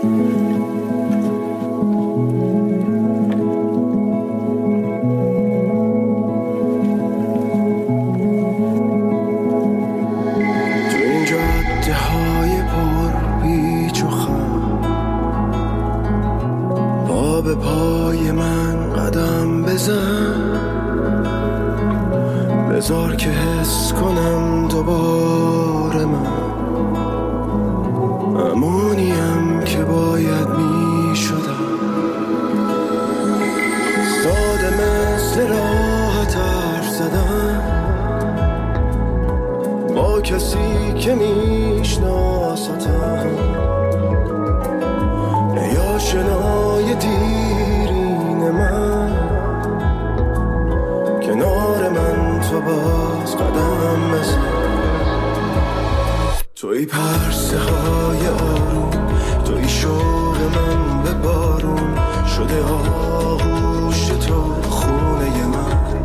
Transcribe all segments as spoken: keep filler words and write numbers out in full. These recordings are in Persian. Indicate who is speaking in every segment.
Speaker 1: بذار که حس کنم دوباره من امونیم که باید می شدم. ساده مثل راحت حرف زدن با کسی که میشناستم، یا شنای دیرین من کنار من تو باز قدم بزن. توی پرسه های آروم، توی شوق من به بارون شده آغوش تو خونه من.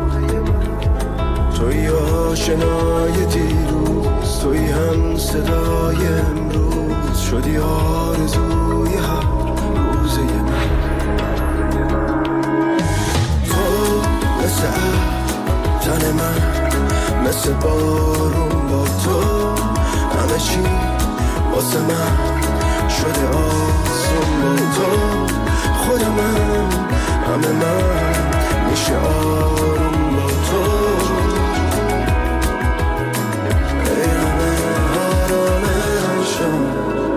Speaker 1: توی آشنای دیروز، توی هم صدای امروز شدی آرزوی هر روزه من. تو مثل تن من، مثل بارون با تو همه چی واسه من شده آسون با تو. خود من همه من میشه آروم با تو. ای همه آرامشم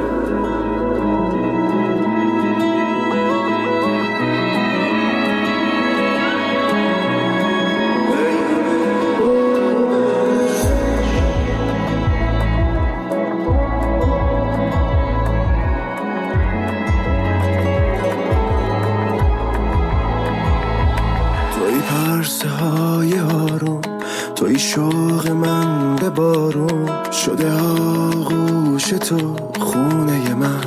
Speaker 1: های آروم، توی شوق من به بارون شده آغوش تو خونه من.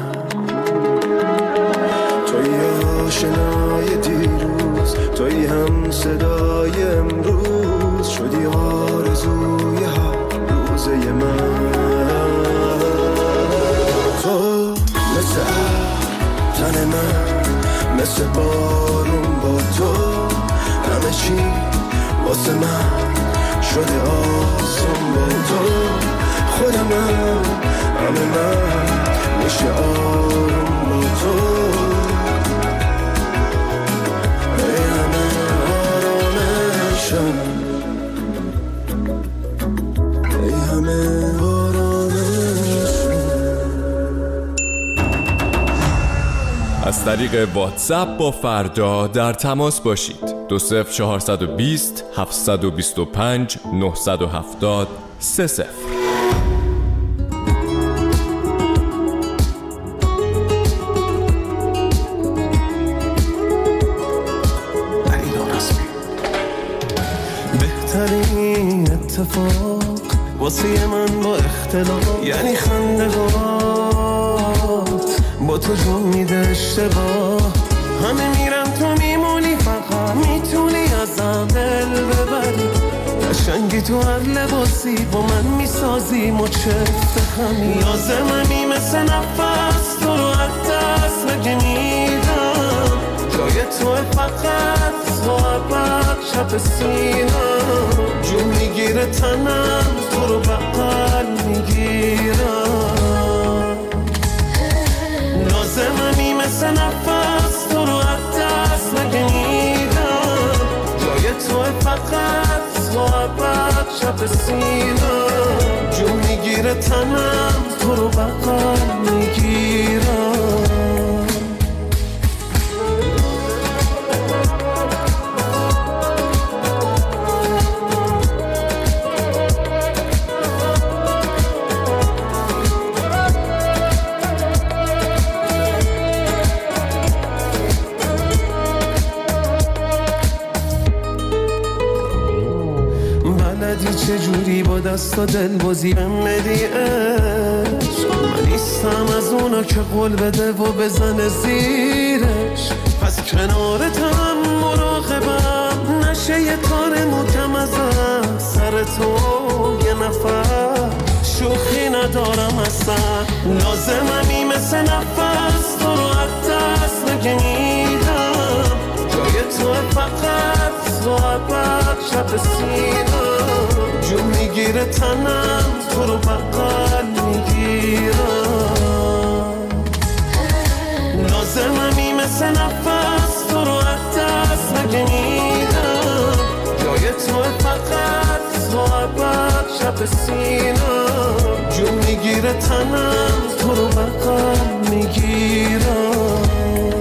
Speaker 1: توی آشنای دیروز، توی هم صدای امروز شدی آرزوی هر روزه من. تو مثل تن من، مثل بارون با تو همه چی واسه من شده آسون با تو. خود من همه من میشه آروم با تو. ای همه آرامشم، ای همه آرامشم.
Speaker 2: از طریق واتساپ با فردا در تماس باشید. دو صفر چهارصد و بیست هفتصد و بیست و پنج نهصد و هفتاد سه صفر.
Speaker 1: بهترین اتفاق واسه من با اختلاف یعنی خنده‌هات با تو جون میده اشتباه. همه میرن تو میمونی، فقط میتونی ازم دل ببری. قشنگی تو هر لباسی با من میسازی مچفت خمی. لازممی مثل نفس تو رو از دست نگیدم. جای تو فقط تو عبد شب سینم. جون میگیره تنم تو رو بغل میگیرم. لازممی مثل نفس تو رو از دست نگیدم. جای تو فقط تو عبد شب سینم. جون میگیره تنم تو رو بغل میگیرم. چجوری با دست و دل بازی بهم بدی عشق. من نیستم از اونا که قول بده و بزنه زیرش. پس کنارتم مراقبم نشه یه کار محکم ازم. سر تو یه نفر شوخی ندارم اصلا. لازممی مثل نفس شب سینم جون میگیره تنم تو رو بغل میگیرم لازممی مثل نفس تو رو از دست نگیدم جای تو فقط تو عبر شب سینم جون میگیره تنم تو رو بغل میگیرم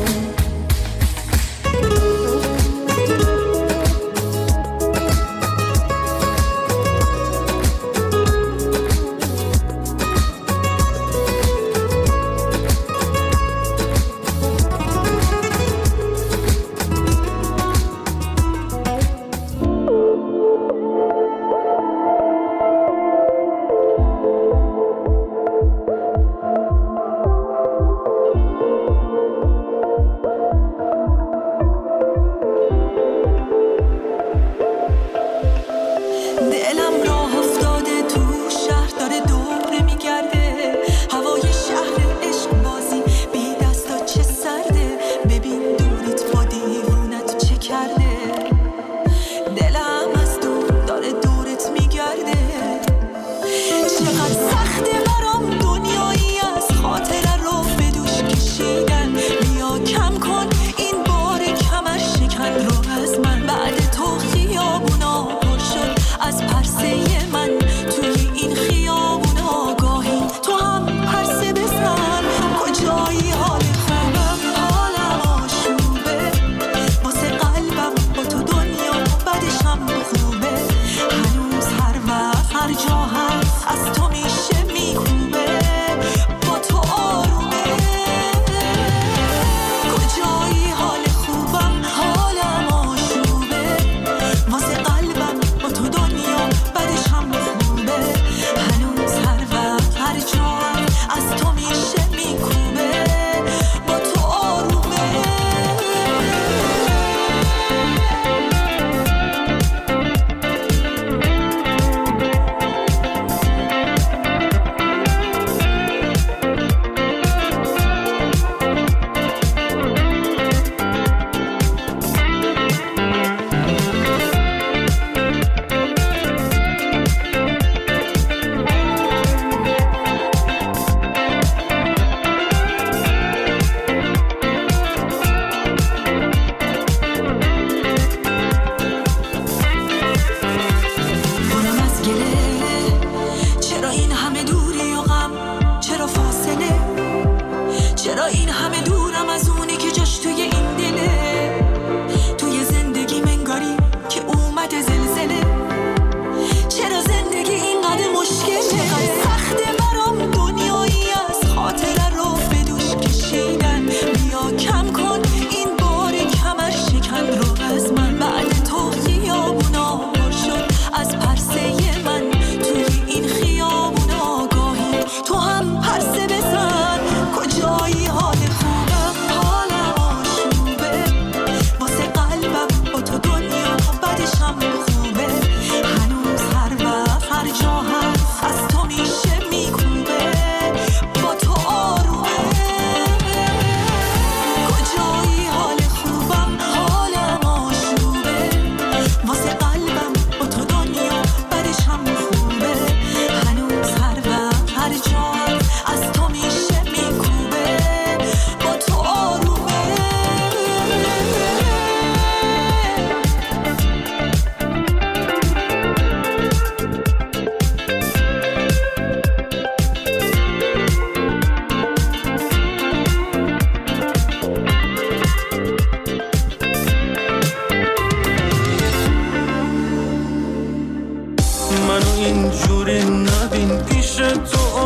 Speaker 1: اینجوری نبین پیش تو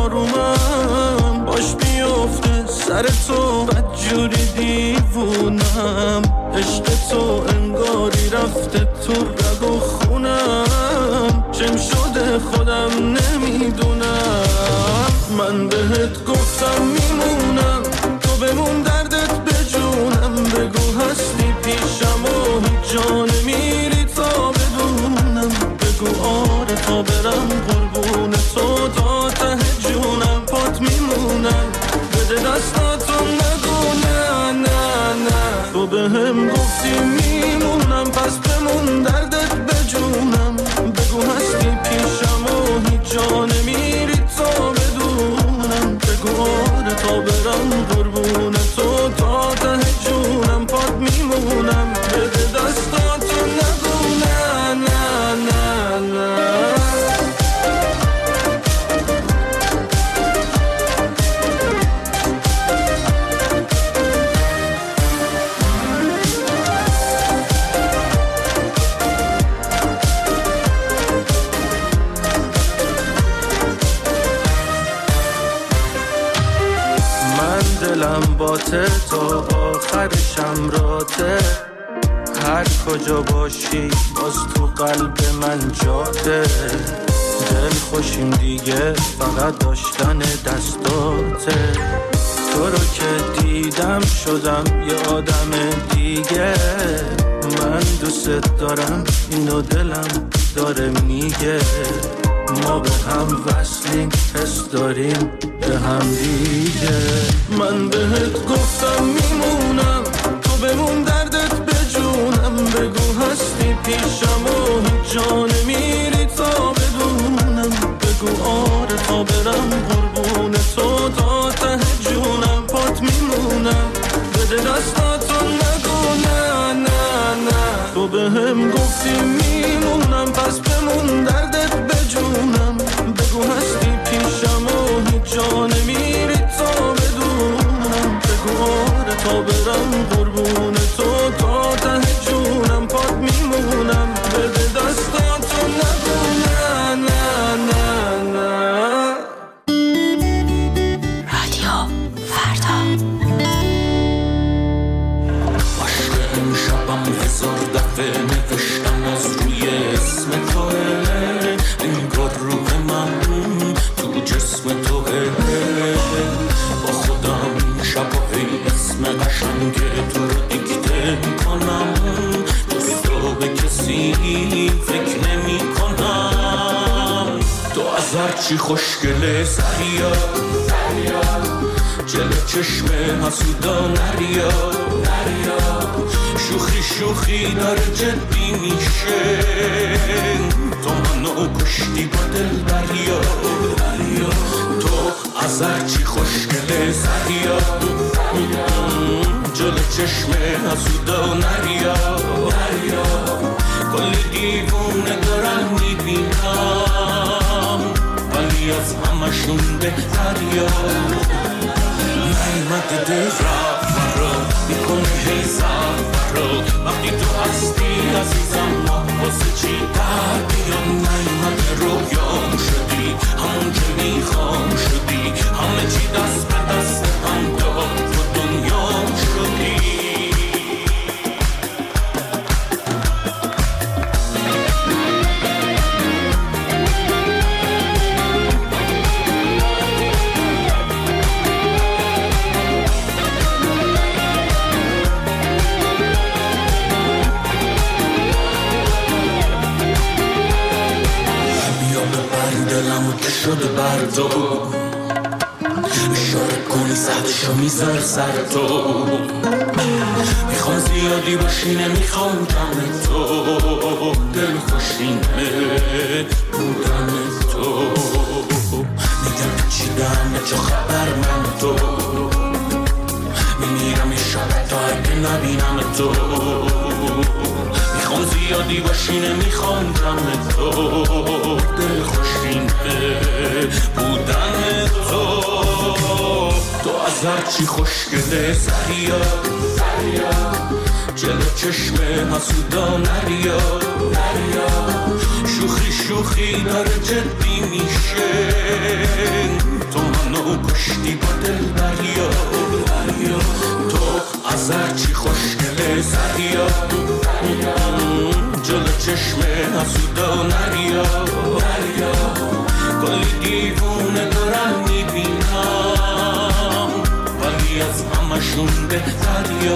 Speaker 1: آرومم باش بیفته سر تو بدجوری دیوونم عشق تو انگاری رفته تو رگ و خونم چم شده خودم نمیدونم من بهت گفتم میمونم تو بمون دردت بجونم بگو هستی پیشم و هیچ جا نمیری تا بدونم بگو آره تا برم قربون تو تا ته جونم پات میمونم بده دستاتو نگو نه نه نه تو به هم گفتی میمونم پس بمون دردت بجونم دلم باته تا آخر شمراته، هر کجا باشی باز تو قلب من جاته، دل خوشیم دیگه فقط داشتن دستاته، تو رو که دیدم شدم یه آدم دیگه، من دوست دارم اینو دلم داره میگه، ما به هم وصلیم حس داریم به هم دیگه، من بهت گفتم میمونم تو بمون دردت بجونم، بگو هستی پیشم و هیچ جا نمیری تا بدونم، بگو آره تا برم قربون تو تا ته جونم، پات میمونم بده دستاتو نگو نه نه نه، تو به هم گفتی میمونم پس بمون دردت بجونم، بگو هستی پیشم و هیچ جا نمیری تا بدونم، بگو آره تا برم قربون تو تا ته جونم، پات میمونم بده دستاتو نگو نه نه نه نه.
Speaker 3: رادیو فردا
Speaker 1: عشق امشبم هزار دفعه نوشتم از روی اسم توه، انگار روح من تو جسم توه، با خودم شباهی اسم قشنگ تو رو دیکته کنم، دوستو به کسی فکر نمی کنم، تو از هرچی خوشگله سریا جلو چشم حسودا نریا، شوخی شوخی داره جدی میشه، تو منو کشتی با دل دریا، تو از هرچی خوشگله سریا جلو چشم حسودا نریا، کلی دیوونه دارم میبینم ولی از همشون بهتریا، نیمت دل رفت فرا میکنه هی فرا، وقتی تو هستی عزیزم ما واسه چی در بیان، نیمت رویام شدی همون که میخوام شدی، همه چی دست به دست هم داد تو دنیام شدی. شده بردو اشاره کنی سردشو میذار سر تو، میخوام زیادی باشی نمیخوام کم تو، دل خوشینه بودن تو، میگم چی دمه چه خبر من تو، میمیرم یه شب تا اگه نبینم تو، میخوام زیادی باشی نمیخوام کم تو، دل خوشینه بودن تو، تو از هرچی خوشگله سریا جلو چشم حسودا نریا، شوخی شوخی داره جدی میشه، تو منو کشتی با دل دریا، تو از هرچی خوشگله سریا جلو چشم حسودا نریا، کلی دیوونه دارم میبینم ولی از همشون بهتریا،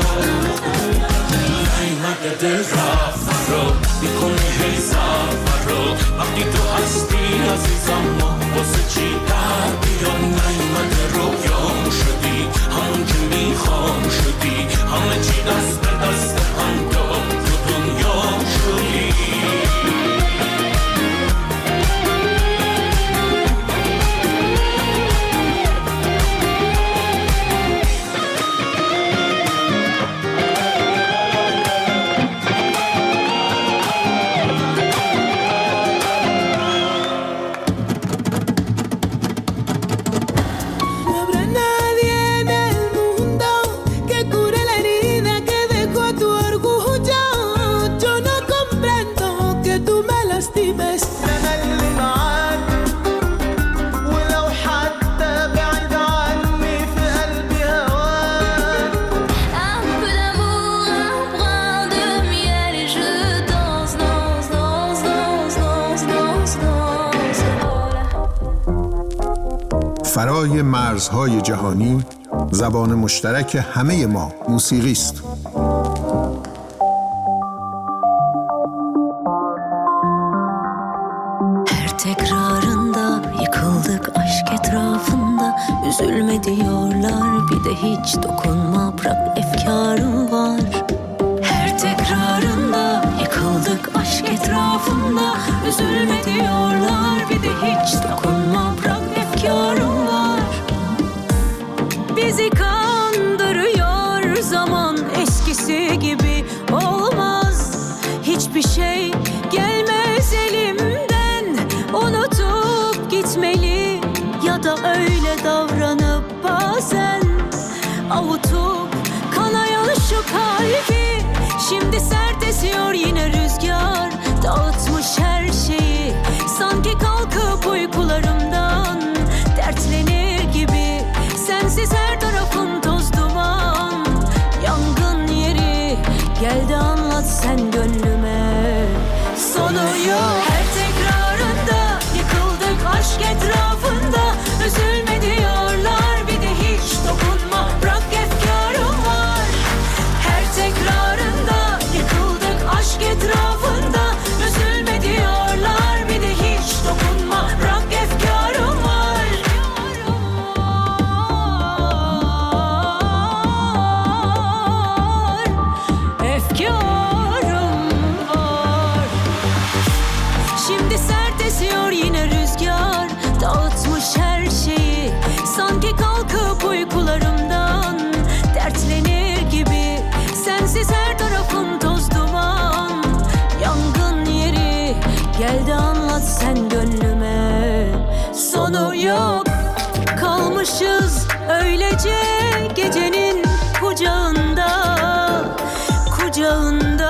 Speaker 1: نیمت دل رفت فرا میکنه هی فرا، وقتی تو هستی عزیزم ما واسه چی در بیان، نیمت رویام شدی همون که میخوام شدی، همه چی دست به دست هم داد تو دنیام شدی.
Speaker 4: Brenda بالای مرزهای جهانی زبان مشترک همه ما موسیقی است.
Speaker 3: Her tekrarında yıkıldık aşk etrafında. Üzülme diyorlar bir de hiç dokunma, bırak efkarım var. Her tekrarında yıkıldık aşk etrafında. Üzülme diyorlar bir de hiç dokunma, bırak efkarım var. Bizi kandırıyor zaman, eskisi gibi olmaz. Hiçbir şey gelmez elimden, unutup gitmeli ya da öyle davranıp bazen avutup kanayan şu kalbi. Şimdi sert esiyor yine rüzgar, dağıtmış her şeyi. Sanki kalkıp uykularımdan dertlenir gibi. Sensiz her tarafım toz duman, yangın yeri. Gel de anlat sen gönlüme, sonu yok. Her tekrarında yıkıldık aşk etrafında. Üzülme diyorlar bir de hiç dokunma, bırak efkarım var. Her tekrarında yıkıldık aşk etrafında. Üzülme diyorlar bir de hiç dokunma, bırak efkarım var. Efkarım var. Şimdi sert esiyor yine rüzgar, dağıtmış her şeyi. Sanki kalkıp uykularımdan dertlenir gibi. Sensiz her tarafım toz duman, yangın yeri. Gel de anlat sen gönlüme, sonu yok. Kalmışız öylece gecenin kucağında, kucağında.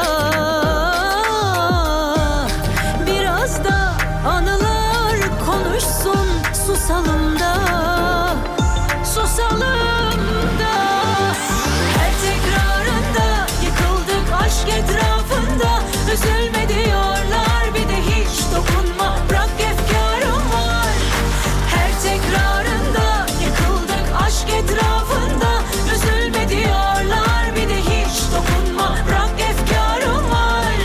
Speaker 3: Biraz da anılar konuşsun, susalım da, susalım da. Her tekrarında yıkıldık aşk etrafında. Üzülme diyorlar bir de hiç dokunma, bırak efkarım var. Her tekrarında yıkıldık aşk etrafında. Üzülme diyorlar bir de hiç dokunma, bırak efkarım var.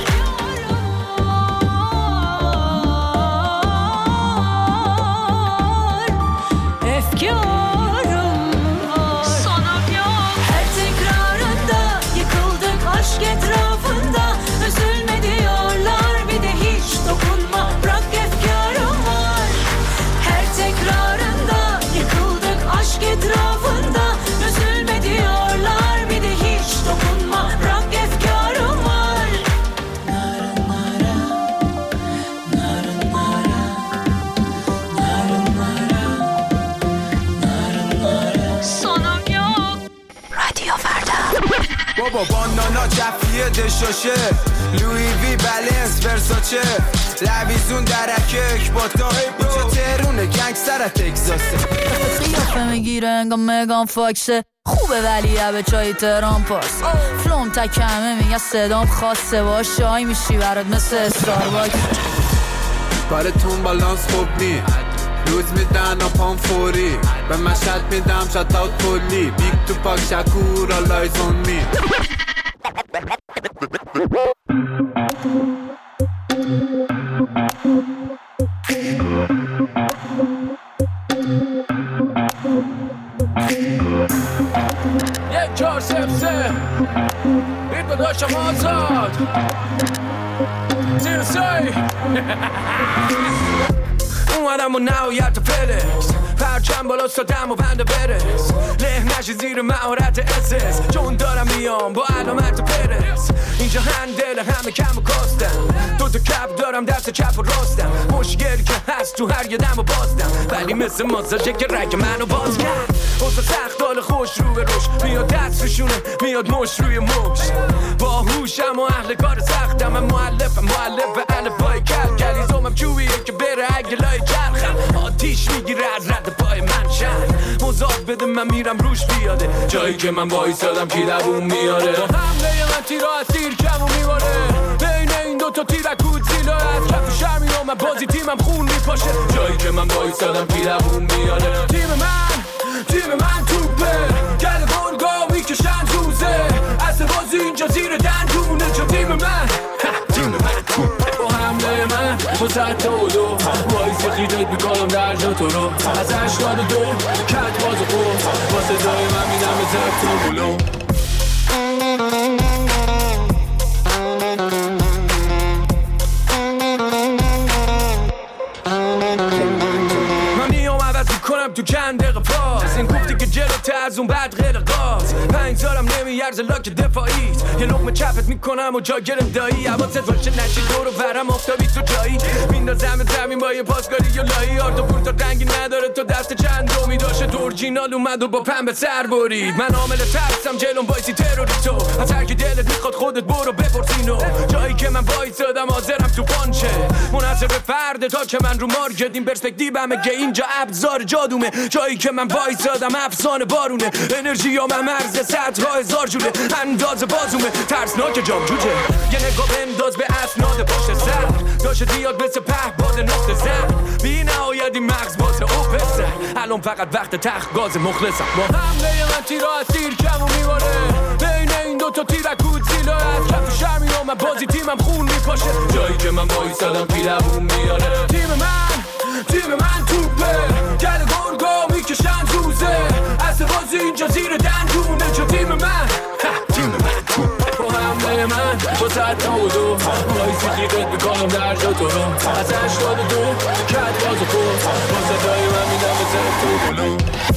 Speaker 3: Efkarım var. Sonum yok. Her tekrarında yıkıldık aşk etrafında. Üzülme diyorlar bir de hiç dokunma, bırak efkarım var. Her tekrarında yıkıldık aşk etrafında. Üzülme diyorlar bir de hiç dokunma, bırak efkarım var. Sonum yok. Radyo Ferda.
Speaker 1: بابا بانانا جفیه دشاشه لوی وی بلنس ورساچه لویزون درکه اکباتا اینجا تهرونه گنگ سر تکساسه
Speaker 5: قیافه میگیره انگاه مگان فاکسه خوبه ولی به چای تهران پاس فلوم تکمه میگه صدام خاصه باش شای میشی برات مثل استارباکس
Speaker 6: کارتون بالانس خوب نی روز میدن پام فوری به مشهد میدم شتاوت کلی بیگ تو پاک شکور آلایز اون می یک چهار سف سه این داداشم آزاد سی سی
Speaker 1: اومدم و نهایت فلکس پرچم بالا سادم و بنده برس له نشی زیر مهارت اسس چون دارم میام با علامت پرس اینجا هندل همه کم و کاستم دو تا کپ دارم دست چپ و راستم مشکلی که هست تو هر یه دم و بازدم ولی مثل ماساژه که رگ منو باز کرد اوزا سخت حال خوش رو به روش میاد دست روشونه میاد مش روی مش با هوشم و اهل کار سختم من مؤلفم مؤلف الفبای کل کلیزومم چوبیه که بره اگه لای چرخم آتیش میگیره از رد پای من شهر مزاد بده من میرم روش بیاده جایی که من وایسادم کی دووم میاره با حمله من تیرا از تیر کم و میباره بین این دوتا تیرکود زیلا از کف شهر میام من بازی تیمم خون میپاشه جایی که من وایسادم کی دووم میاره تیم من تیم من توپه گل گرگا میکشن روزه اصل بازی اینجا زیر دندونه چون تیم من تیم من توپه با حمله من با زد و دو وایسی خیدت میکنم در جا تو رو از هشتاد و دو کت باز و خود با صدای من میدم به زد و بلو تو چند دقیقه پاس این گفتی که جلوته از اون بعد غیر قاس پنج سالم نمیارزه لاک دفاعیت یه لقمه چپت میکنم و جا گرم دایی حواست باشه نشی دور و برم آفتابی تو جایی میندازم زمین با یه پاسکاری یا لایی آرتا پورتا رنگی نداره تو دست چند رومی داشته دورجینال اومد و با پنبه سر برید من عامل ترسم جلوم وایسی تروریستو از هر کی دلت میخواد خودت برو بپرسینو جایی که من وایسادم حاضرم تو پانچه منحصر به فرد تا که من رو مارکت این پرسپکتیومه که اینجا ابزار جادو جایی که من وایسادم افسانه بارونه انرژی یا من مرز صدها هزار جوله انداز بازومه ترسناک جام جوجه یه نگاه بنداز به اسناد پشت سر داشته دیاد مثل پهباد نقطه زن بی نهایت این مغز بازه او پسر الان فقط وقت تخت گاز مخلصم با حمله من تیرا از تیر کم و میباره بین این دوتا تیرکود زیلا از کف شرمی و من بازی تیمم خون میپاشه جایی که من وایسادم پیلمون میاره تیم من تیم من توپه گل گرگا میکشن روزه اصل بازی اینجا زیر دندونه چون تیم من تیم من توپه با حمله من با زد و دو وایسی خیدت میکنم در جا تو رو از هشتاد و دو کت باز و خود با صدای من میدم به زد و بلو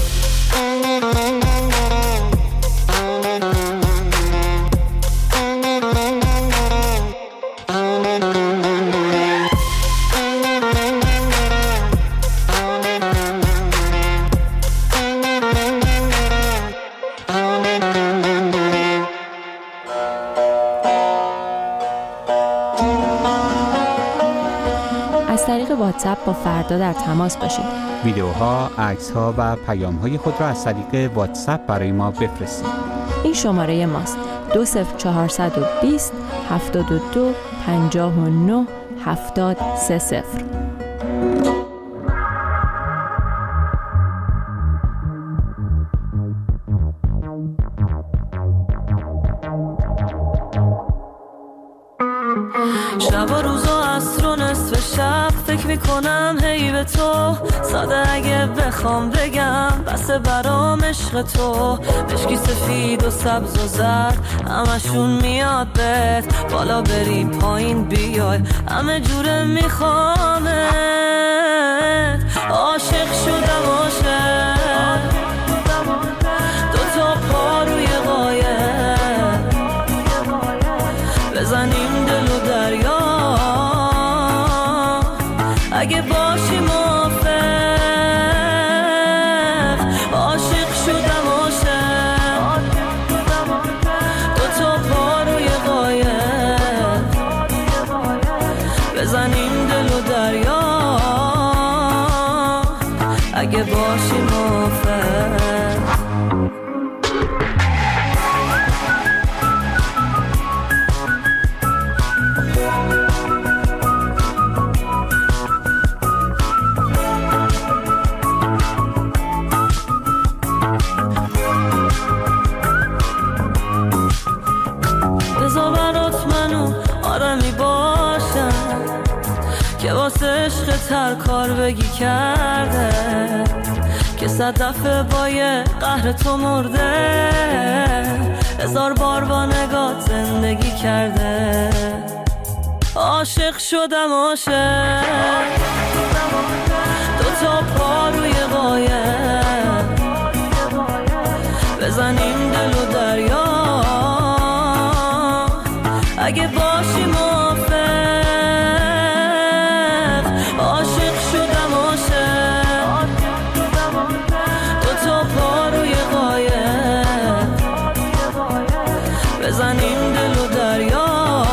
Speaker 7: واتساپ با فردا در تماس باشید.
Speaker 8: ویدیوها، عکس‌ها و پیام‌های خود را از طریق واتساپ برای ما بفرستید.
Speaker 7: این شماره ماست دو صفر چهارصد و بیست هفتاد و دو پنجاه و نه هفتاد سه صفر.
Speaker 3: شب و روزا عصر و نصف شب فکر میکنم هی به تو ساده اگه بخوام بگم بس برام عشق تو مشکی سفید و سبز و زرد همشون میاد بهت بالا بری پایین بیای همه جوره میخوامت عاشق شدم عاشق دو تا پا روی قایق بزنیم دل و دریا اگه باشی موافق عاشق شدم عاشق دو تا پا روی قایق بزنیم دل و دریا اگه باشی موافق عشق تر کار بگی کرده که صد دفعه با یه قهر تو مرده هزار بار با نگات زندگی کرده عاشق شدم عاشق دو تا پا روی قایق بزنیم دل و دریا اگه باشی موافق عاشق شدم عاشق دو تا پا روی قایق بزنیم دل و دریا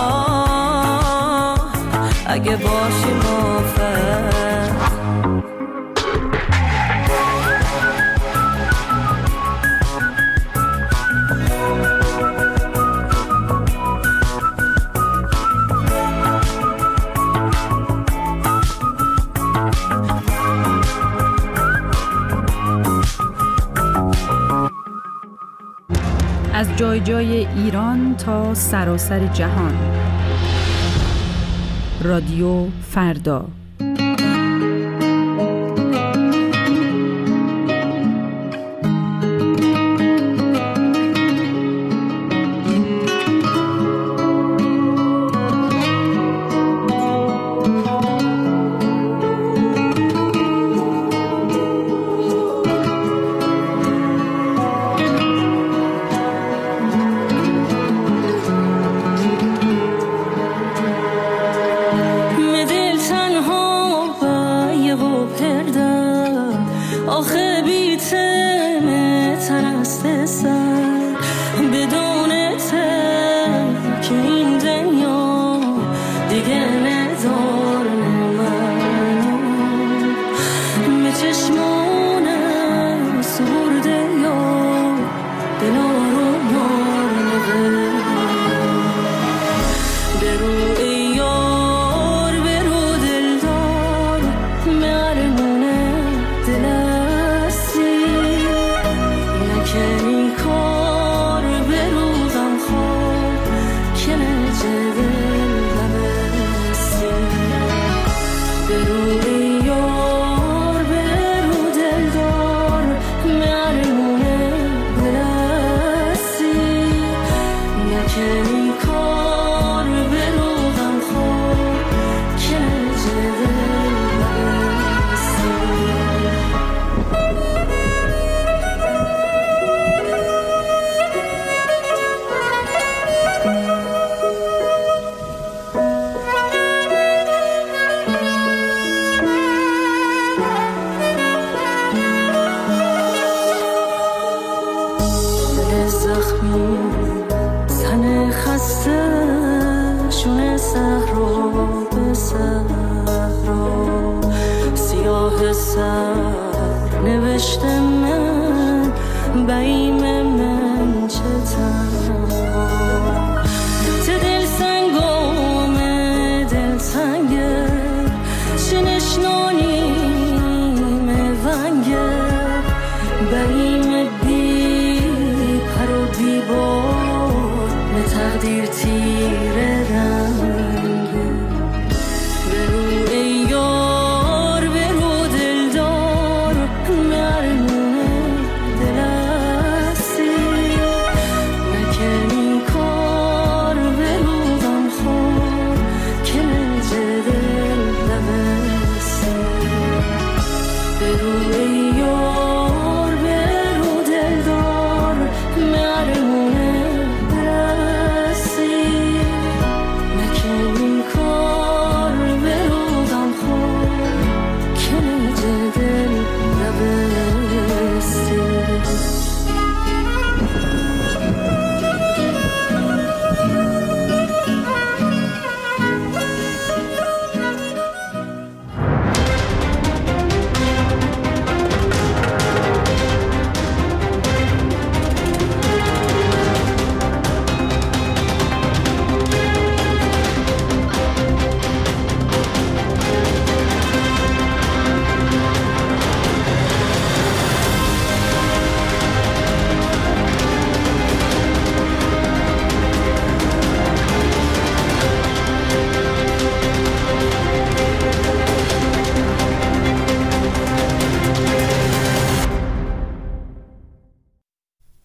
Speaker 3: اگه باشی موافق
Speaker 9: از جای جای ایران تا سراسر جهان. رادیو فردا.
Speaker 3: سر نوشته من